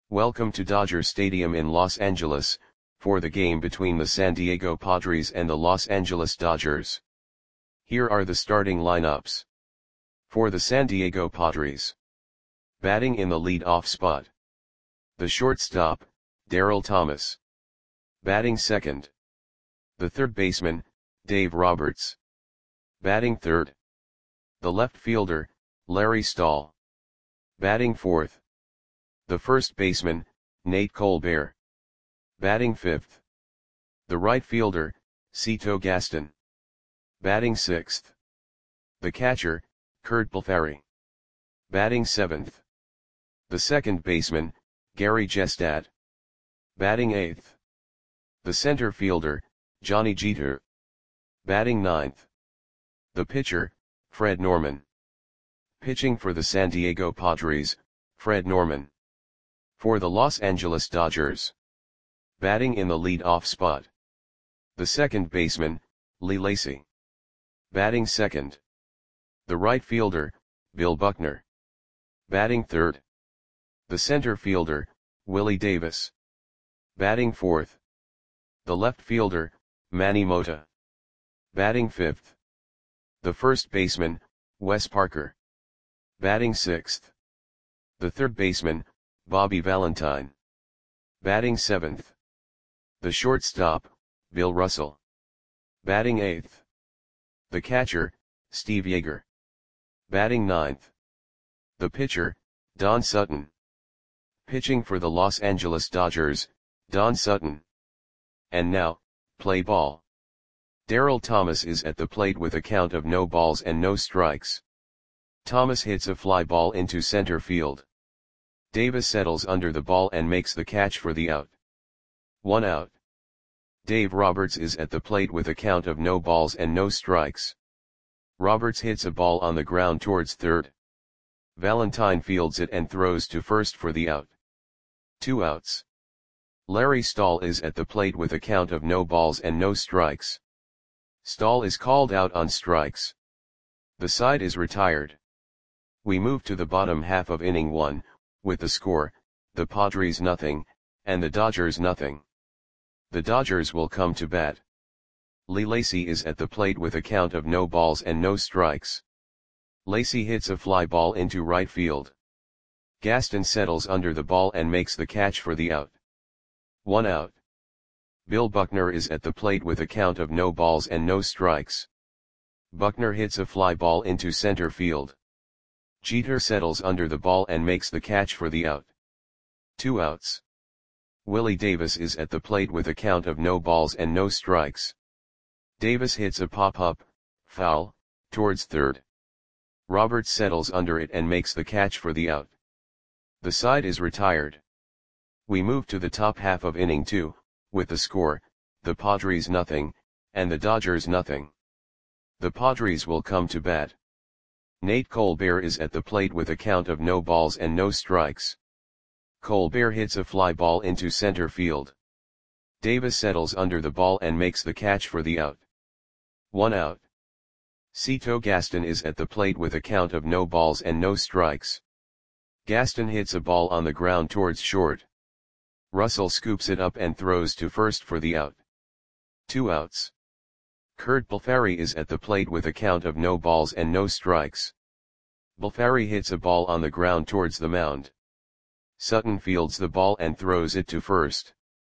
Welcome to Dodger Stadium in Los Angeles, for the game between the San Diego Padres and the Los Angeles Dodgers. Here are the starting lineups. For the San Diego Padres. Batting in the lead-off spot. The shortstop, Daryl Thomas. Batting second. The third baseman, Dave Roberts. Batting third. The left fielder, Larry Stahl. Batting fourth. The first baseman, Nate Colbert. Batting fifth. The right fielder, Cito Gaston. Batting sixth. The catcher, Curt Blefary. Batting seventh. The second baseman, Gary Jestad. Batting eighth. The center fielder, Johnny Jeter. Batting ninth. The pitcher, Fred Norman. Pitching for the San Diego Padres, Fred Norman. For the Los Angeles Dodgers. Batting in the lead-off spot. The second baseman, Lee Lacy. Batting second. The right fielder, Bill Buckner. Batting third. The center fielder, Willie Davis. Batting fourth. The left fielder, Manny Mota. Batting fifth. The first baseman, Wes Parker. Batting sixth. The third baseman, Bobby Valentine. Batting seventh. The shortstop, Bill Russell. Batting eighth. The catcher, Steve Yeager. Batting ninth. The pitcher, Don Sutton. Pitching for the Los Angeles Dodgers, Don Sutton. And now, play ball. Daryl Thomas is at the plate with a count of no balls and no strikes. Thomas hits a fly ball into center field. Davis settles under the ball and makes the catch for the out. 1 out. Dave Roberts is at the plate with a count of no balls and no strikes. Roberts hits a ball on the ground towards third. Valentine fields it and throws to first for the out. 2 outs. Larry Stahl is at the plate with a count of no balls and no strikes. Stahl is called out on strikes. The side is retired. We move to the bottom half of inning 1, with the score, the Padres nothing, and the Dodgers nothing. The Dodgers will come to bat. Lee Lacy is at the plate with a count of no balls and no strikes. Lacy hits a fly ball into right field. Gaston settles under the ball and makes the catch for the out. 1 out. Bill Buckner is at the plate with a count of no balls and no strikes. Buckner hits a fly ball into center field. Jeter settles under the ball and makes the catch for the out. 2 outs. Willie Davis is at the plate with a count of no balls and no strikes. Davis hits a pop-up, foul, towards third. Roberts settles under it and makes the catch for the out. The side is retired. We move to the top half of inning 2, with the score, the Padres nothing, and the Dodgers nothing. The Padres will come to bat. Nate Colbert is at the plate with a count of no balls and no strikes. Colbert hits a fly ball into center field. Davis settles under the ball and makes the catch for the out. 1 out. Cito Gaston is at the plate with a count of no balls and no strikes. Gaston hits a ball on the ground towards short. Russell scoops it up and throws to first for the out. 2 outs. Curt Blefary is at the plate with a count of no balls and no strikes. Blefary hits a ball on the ground towards the mound. Sutton fields the ball and throws it to first.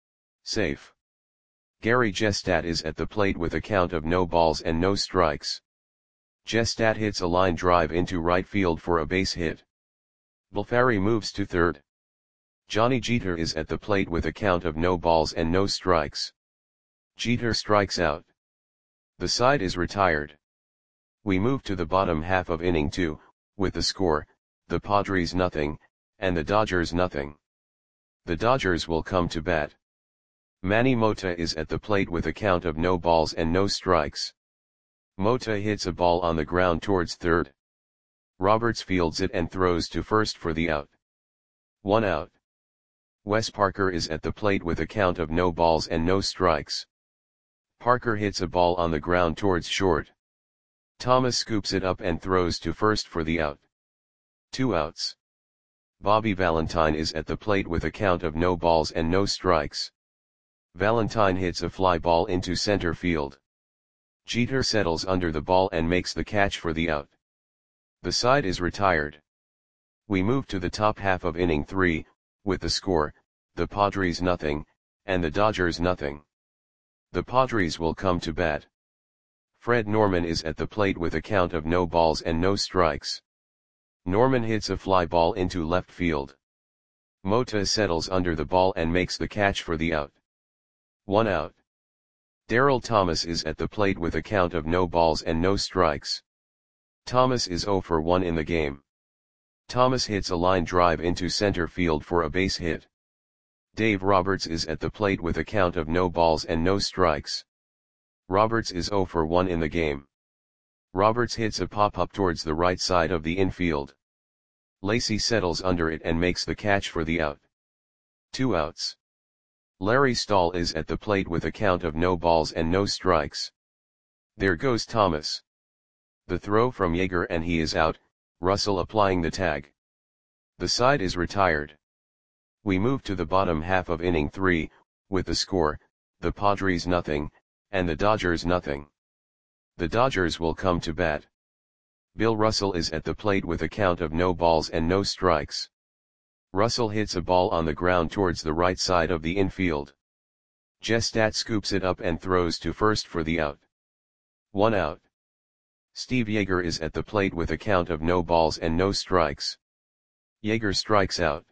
Safe. Gary Jestad is at the plate with a count of no balls and no strikes. Jestad hits a line drive into right field for a base hit. Blefary moves to third. Johnny Jeter is at the plate with a count of no balls and no strikes. Jeter strikes out. The side is retired. We move to the bottom half of inning 2, with the score, the Padres nothing, and the Dodgers nothing. The Dodgers will come to bat. Manny Mota is at the plate with a count of no balls and no strikes. Mota hits a ball on the ground towards third. Roberts fields it and throws to first for the out. 1 out. Wes Parker is at the plate with a count of no balls and no strikes. Parker hits a ball on the ground towards short. Thomas scoops it up and throws to first for the out. 2 outs. Bobby Valentine is at the plate with a count of no balls and no strikes. Valentine hits a fly ball into center field. Jeter settles under the ball and makes the catch for the out. The side is retired. We move to the top half of inning 3, with the score, the Padres nothing, and the Dodgers nothing. The Padres will come to bat. Fred Norman is at the plate with a count of no balls and no strikes. Norman hits a fly ball into left field. Mota settles under the ball and makes the catch for the out. 1 out. Darryl Thomas is at the plate with a count of no balls and no strikes. Thomas is 0 for 1 in the game. Thomas hits a line drive into center field for a base hit. Dave Roberts is at the plate with a count of no balls and no strikes. Roberts is 0 for 1 in the game. Roberts hits a pop-up towards the right side of the infield. Lacy settles under it and makes the catch for the out. 2 outs. Larry Stahl is at the plate with a count of no balls and no strikes. There goes Thomas. The throw from Yeager and he is out, Russell applying the tag. The side is retired. We move to the bottom half of inning 3, with the score, the Padres nothing, and the Dodgers nothing. The Dodgers will come to bat. Bill Russell is at the plate with a count of no balls and no strikes. Russell hits a ball on the ground towards the right side of the infield. Jestat scoops it up and throws to first for the out. 1 out. Steve Yeager is at the plate with a count of no balls and no strikes. Yeager strikes out.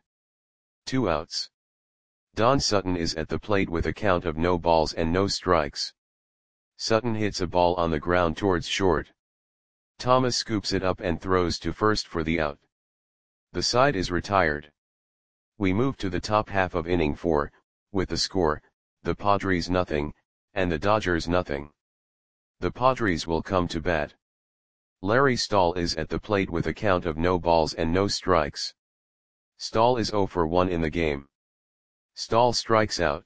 2 outs. Don Sutton is at the plate with a count of no balls and no strikes. Sutton hits a ball on the ground towards short. Thomas scoops it up and throws to first for the out. The side is retired. We move to the top half of inning 4, with the score, the Padres nothing, and the Dodgers nothing. The Padres will come to bat. Larry Stahl is at the plate with a count of no balls and no strikes. Stahl is 0 for 1 in the game. Stahl strikes out.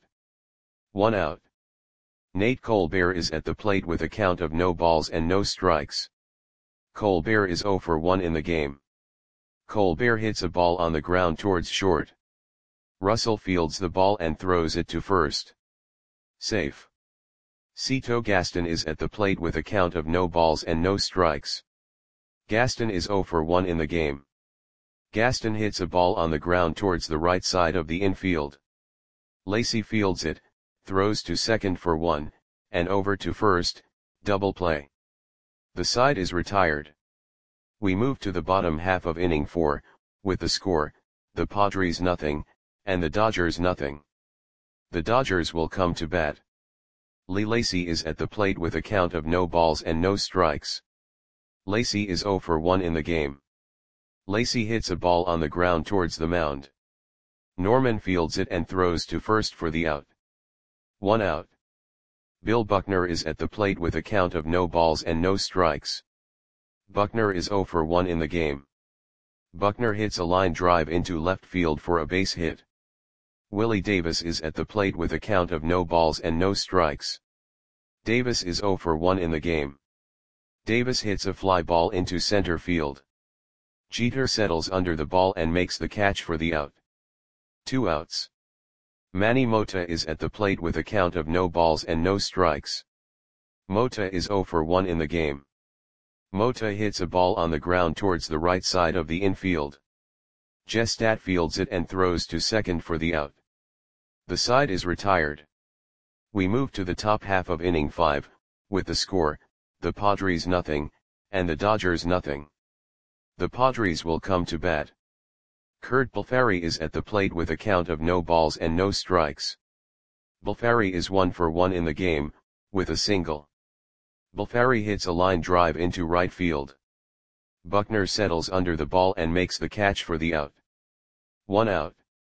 1 out. Nate Colbert is at the plate with a count of no balls and no strikes. Colbert is 0 for 1 in the game. Colbert hits a ball on the ground towards short. Russell fields the ball and throws it to first. Safe. Cito Gaston is at the plate with a count of no balls and no strikes. Gaston is 0 for 1 in the game. Gaston hits a ball on the ground towards the right side of the infield. Lacy fields it, throws to second for 1, and over to first, double play. The side is retired. We move to the bottom half of inning 4, with the score, the Padres nothing, and the Dodgers nothing. The Dodgers will come to bat. Lee Lacy is at the plate with a count of no balls and no strikes. Lacy is 0 for 1 in the game. Lacy hits a ball on the ground towards the mound. Norman fields it and throws to first for the out. 1 out. Bill Buckner is at the plate with a count of no balls and no strikes. Buckner is 0 for 1 in the game. Buckner hits a line drive into left field for a base hit. Willie Davis is at the plate with a count of no balls and no strikes. Davis is 0 for 1 in the game. Davis hits a fly ball into center field. Jeter settles under the ball and makes the catch for the out. 2 outs. Manny Mota is at the plate with a count of no balls and no strikes. Mota is 0 for 1 in the game. Mota hits a ball on the ground towards the right side of the infield. Jestat fields it and throws to second for the out. The side is retired. We move to the top half of inning 5, with the score, the Padres nothing, and the Dodgers nothing. The Padres will come to bat. Kurt Balfari is at the plate with a count of no balls and no strikes. Balfari is 1 for 1 in the game, with a single. Balfari hits a line drive into right field. Buckner settles under the ball and makes the catch for the out. 1 out.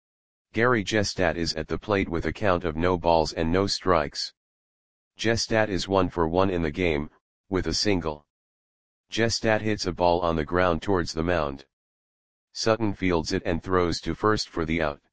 Gary Jestat is at the plate with a count of no balls and no strikes. Jestat is 1 for 1 in the game, with a single. Jestat hits a ball on the ground towards the mound. Sutton fields it and throws to first for the out.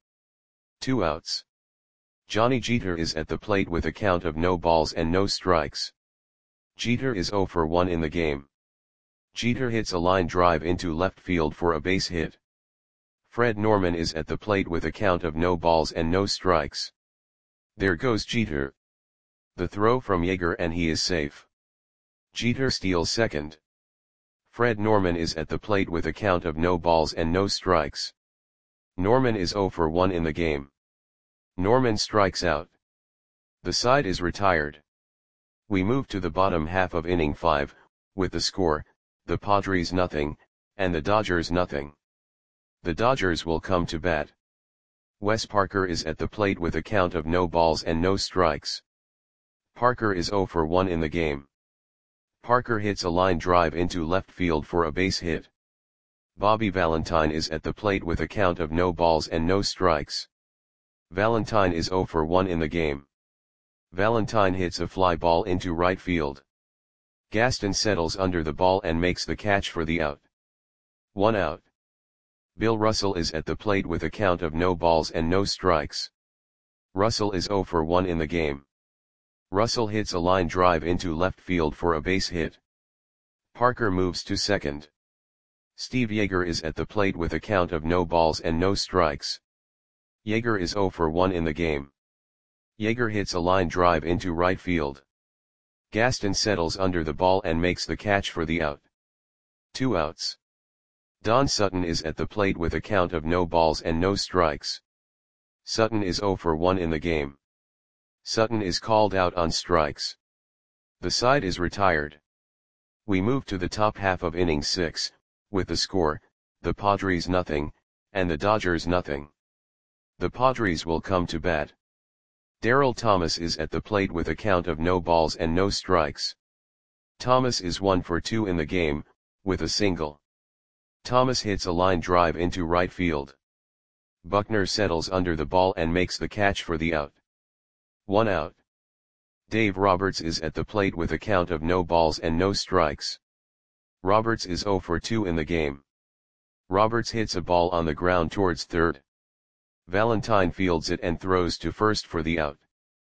2 outs. Johnny Jeter is at the plate with a count of no balls and no strikes. Jeter is 0 for 1 in the game. Jeter hits a line drive into left field for a base hit. Fred Norman is at the plate with a count of no balls and no strikes. There goes Jeter. The throw from Yeager and he is safe. Jeter steals second. Fred Norman is at the plate with a count of no balls and no strikes. Norman is 0 for 1 in the game. Norman strikes out. The side is retired. We move to the bottom half of inning 5, with the score, the Padres nothing, and the Dodgers nothing. The Dodgers will come to bat. Wes Parker is at the plate with a count of no balls and no strikes. Parker is 0 for 1 in the game. Parker hits a line drive into left field for a base hit. Bobby Valentine is at the plate with a count of no balls and no strikes. Valentine is 0 for 1 in the game. Valentine hits a fly ball into right field. Gaston settles under the ball and makes the catch for the out. 1 out. Bill Russell is at the plate with a count of no balls and no strikes. Russell is 0 for 1 in the game. Russell hits a line drive into left field for a base hit. Parker moves to second. Steve Yeager is at the plate with a count of no balls and no strikes. Yeager is 0 for 1 in the game. Yeager hits a line drive into right field. Gaston settles under the ball and makes the catch for the out. 2 outs. Don Sutton is at the plate with a count of no balls and no strikes. Sutton is 0 for 1 in the game. Sutton is called out on strikes. The side is retired. We move to the top half of inning 6, with the score, the Padres nothing, and the Dodgers nothing. The Padres will come to bat. Darryl Thomas is at the plate with a count of no balls and no strikes. Thomas is 1 for 2 in the game, with a single. Thomas hits a line drive into right field. Buckner settles under the ball and makes the catch for the out. 1 out. Dave Roberts is at the plate with a count of no balls and no strikes. Roberts is 0 for 2 in the game. Roberts hits a ball on the ground towards third. Valentine fields it and throws to first for the out.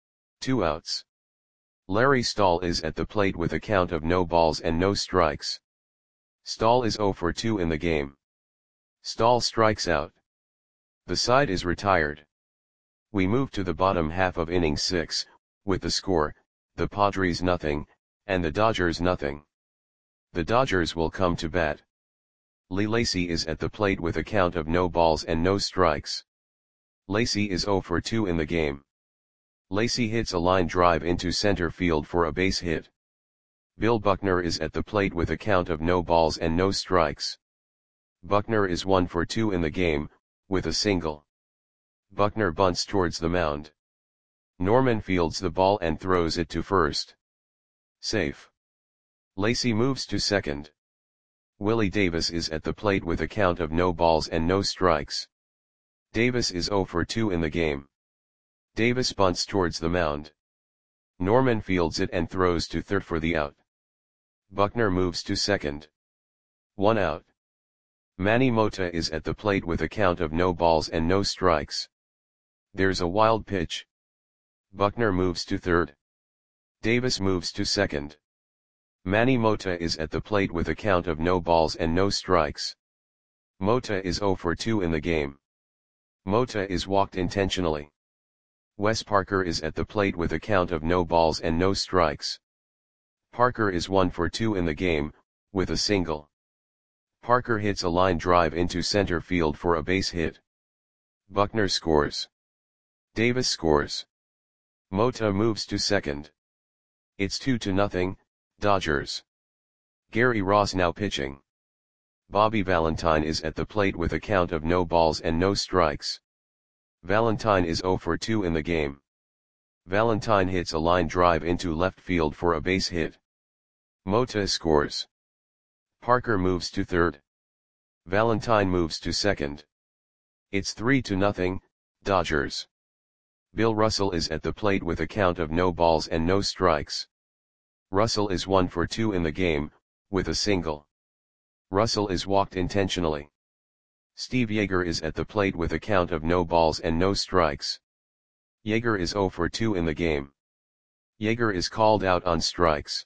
2 outs. Larry Stahl is at the plate with a count of no balls and no strikes. Stahl is 0 for 2 in the game. Stahl strikes out. The side is retired. We move to the bottom half of inning 6, with the score, the Padres nothing, and the Dodgers nothing. The Dodgers will come to bat. Lee Lacy is at the plate with a count of no balls and no strikes. Lacy is 0 for 2 in the game. Lacy hits a line drive into center field for a base hit. Bill Buckner is at the plate with a count of no balls and no strikes. Buckner is 1 for 2 in the game, with a single. Buckner bunts towards the mound. Norman fields the ball and throws it to first. Safe. Lacy moves to second. Willie Davis is at the plate with a count of no balls and no strikes. Davis is 0 for 2 in the game. Davis bunts towards the mound. Norman fields it and throws to third for the out. Buckner moves to second. 1 out. Manny Mota is at the plate with a count of no balls and no strikes. There's a wild pitch. Buckner moves to third. Davis moves to second. Manny Mota is at the plate with a count of no balls and no strikes. Mota is 0 for 2 in the game. Mota is walked intentionally. Wes Parker is at the plate with a count of no balls and no strikes. Parker is 1 for 2 in the game, with a single. Parker hits a line drive into center field for a base hit. Buckner scores. Davis scores. Mota moves to second. It's 2-0, Dodgers. Gary Ross now pitching. Bobby Valentine is at the plate with a count of no balls and no strikes. Valentine is 0 for 2 in the game. Valentine hits a line drive into left field for a base hit. Mota scores. Parker moves to third. Valentine moves to second. It's 3-0, Dodgers. Bill Russell is at the plate with a count of no balls and no strikes. Russell is 1 for 2 in the game, with a single. Russell is walked intentionally. Steve Yeager is at the plate with a count of no balls and no strikes. Yeager is 0 for 2 in the game. Yeager is called out on strikes.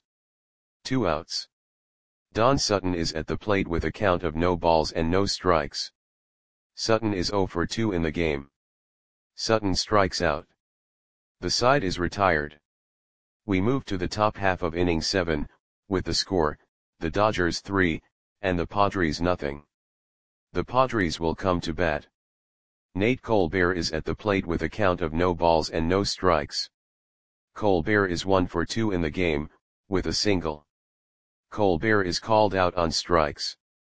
2 outs. Don Sutton is at the plate with a count of no balls and no strikes. Sutton is 0 for 2 in the game. Sutton strikes out. The side is retired. We move to the top half of inning 7, with the score, the Dodgers 3, and the Padres nothing. The Padres will come to bat. Nate Colbert is at the plate with a count of no balls and no strikes. Colbert is 1 for 2 in the game, with a single. Colbert is called out on strikes.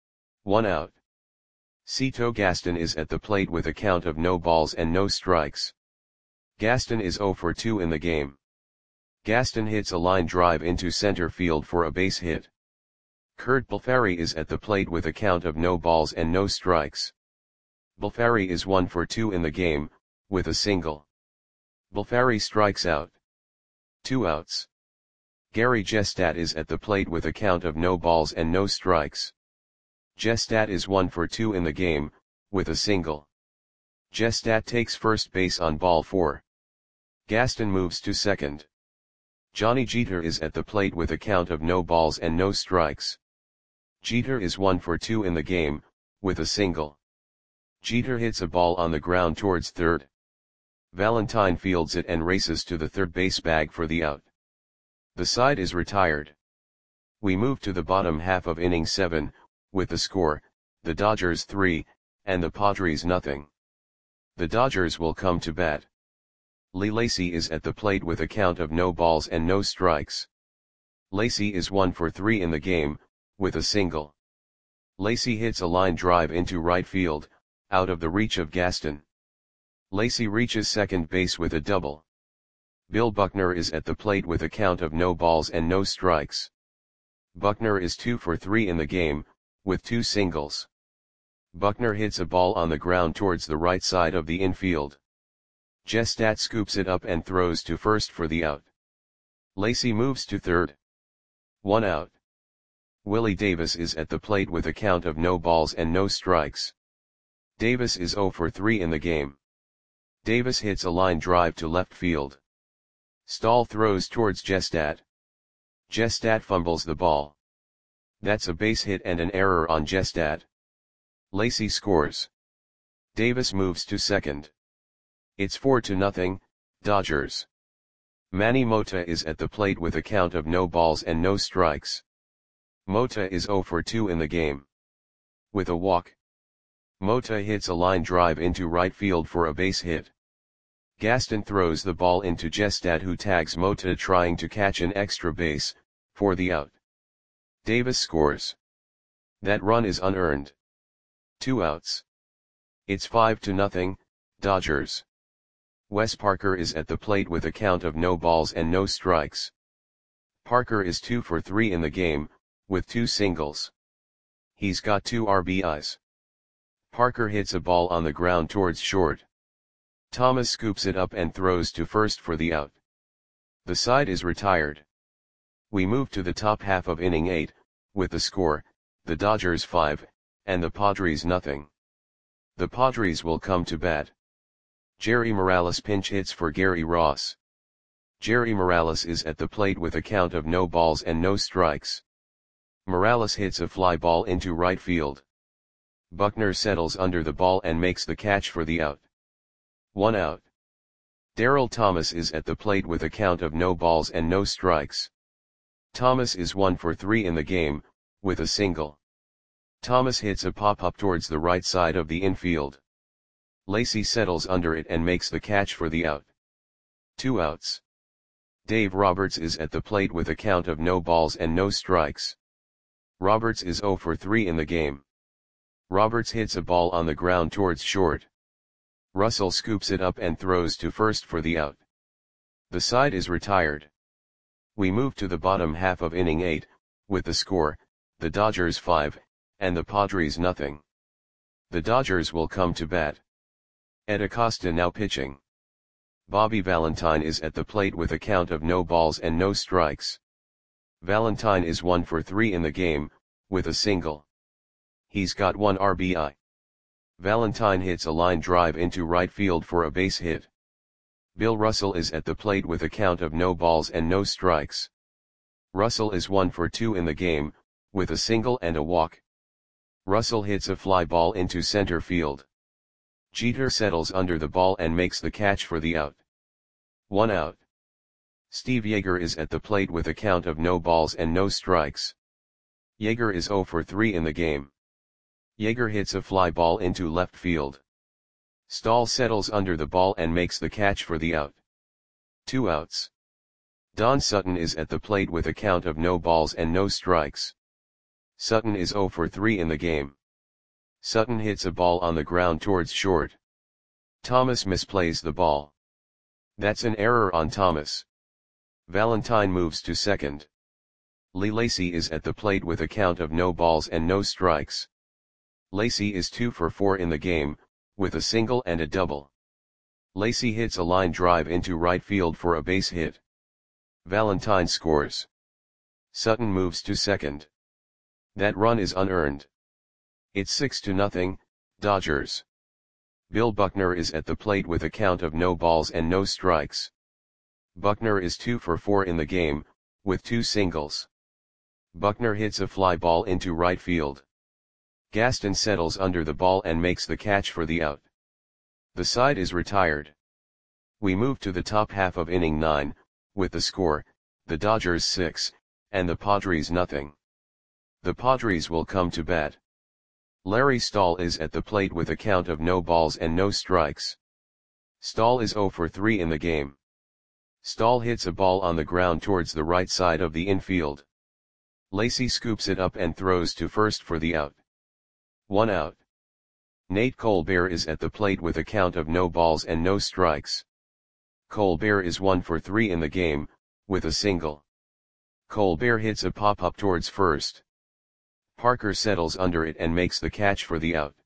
1 out. Cito Gaston is at the plate with a count of no balls and no strikes. Gaston is 0 for 2 in the game. Gaston hits a line drive into center field for a base hit. Curt Balfari is at the plate with a count of no balls and no strikes. Balfari is 1 for 2 in the game, with a single. Balfari strikes out. 2 outs. Gary Gestat is at the plate with a count of no balls and no strikes. Gestat is 1 for 2 in the game, with a single. Gestat takes first base on ball 4. Gaston moves to second. Johnny Jeter is at the plate with a count of no balls and no strikes. Jeter is 1 for 2 in the game, with a single. Jeter hits a ball on the ground towards third. Valentine fields it and races to the third base bag for the out. The side is retired. We move to the bottom half of inning 7, with the score, the Dodgers 3, and the Padres nothing. The Dodgers will come to bat. Lee Lacy is at the plate with a count of no balls and no strikes. Lacy is 1 for 3 in the game, with a single. Lacy hits a line drive into right field, out of the reach of Gaston. Lacy reaches second base with a double. Bill Buckner is at the plate with a count of no balls and no strikes. Buckner is 2 for 3 in the game, with 2 singles. Buckner hits a ball on the ground towards the right side of the infield. Gestat scoops it up and throws to first for the out. Lacy moves to third. 1 out. Willie Davis is at the plate with a count of no balls and no strikes. Davis is 0 for 3 in the game. Davis hits a line drive to left field. Stahl throws towards Gestat. Gestat fumbles the ball. That's a base hit and an error on Gestat. Lacy scores. Davis moves to second. It's 4-0, Dodgers. Manny Mota is at the plate with a count of no balls and no strikes. Mota is 0 for 2 in the game. With a walk. Mota hits a line drive into right field for a base hit. Gaston throws the ball into Gestat, who tags Mota trying to catch an extra base, for the out. Davis scores. That run is unearned. 2 outs. It's 5-0, Dodgers. Wes Parker is at the plate with a count of no balls and no strikes. Parker is 2 for 3 in the game, with 2 singles. He's got 2 RBIs. Parker hits a ball on the ground towards short. Thomas scoops it up and throws to first for the out. The side is retired. We move to the top half of inning 8, with the score, the Dodgers 5, and the Padres nothing. The Padres will come to bat. Jerry Morales pinch hits for Gary Ross. Jerry Morales is at the plate with a count of no balls and no strikes. Morales hits a fly ball into right field. Buckner settles under the ball and makes the catch for the out. 1 out. Darrell Thomas is at the plate with a count of no balls and no strikes. Thomas is 1 for 3 in the game, with a single. Thomas hits a pop-up towards the right side of the infield. Lacy settles under it and makes the catch for the out. 2 outs. Dave Roberts is at the plate with a count of no balls and no strikes. Roberts is 0 for 3 in the game. Roberts hits a ball on the ground towards short. Russell scoops it up and throws to first for the out. The side is retired. We move to the bottom half of inning 8, with the score, the Dodgers 5, and the Padres nothing. The Dodgers will come to bat. Ed Acosta now pitching. Bobby Valentine is at the plate with a count of no balls and no strikes. Valentine is 1 for 3 in the game, with a single. He's got 1 RBI. Valentine hits a line drive into right field for a base hit. Bill Russell is at the plate with a count of no balls and no strikes. Russell is 1 for 2 in the game, with a single and a walk. Russell hits a fly ball into center field. Jeter settles under the ball and makes the catch for the out. 1 out. Steve Yeager is at the plate with a count of no balls and no strikes. Yeager is 0 for 3 in the game. Yeager hits a fly ball into left field. Stahl settles under the ball and makes the catch for the out. 2 outs. Don Sutton is at the plate with a count of no balls and no strikes. Sutton is 0 for 3 in the game. Sutton hits a ball on the ground towards short. Thomas misplays the ball. That's an error on Thomas. Valentine moves to second. Lee Lacy is at the plate with a count of no balls and no strikes. Lacy is 2 for 4 in the game, with a single and a double. Lacy hits a line drive into right field for a base hit. Valentine scores. Sutton moves to second. That run is unearned. It's 6-0, Dodgers. Bill Buckner is at the plate with a count of no balls and no strikes. Buckner is 2 for 4 in the game, with 2 singles. Buckner hits a fly ball into right field. Gaston settles under the ball and makes the catch for the out. The side is retired. We move to the top half of inning 9, with the score, the Dodgers 6, and the Padres 0. The Padres will come to bat. Larry Stahl is at the plate with a count of no balls and no strikes. Stahl is 0 for 3 in the game. Stahl hits a ball on the ground towards the right side of the infield. Lacy scoops it up and throws to first for the out. 1 out. Nate Colbert is at the plate with a count of no balls and no strikes. Colbert is 1 for 3 in the game, with a single. Colbert hits a pop-up towards first. Parker settles under it and makes the catch for the out.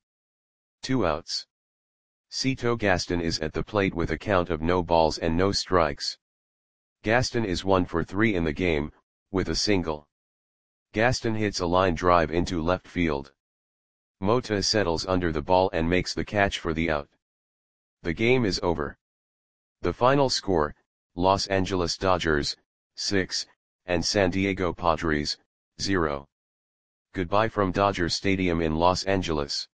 2 outs. Cito Gaston is at the plate with a count of no balls and no strikes. Gaston is 1 for 3 in the game, with a single. Gaston hits a line drive into left field. Mota settles under the ball and makes the catch for the out. The game is over. The final score, Los Angeles Dodgers, 6, and San Diego Padres, 0. Goodbye from Dodger Stadium in Los Angeles.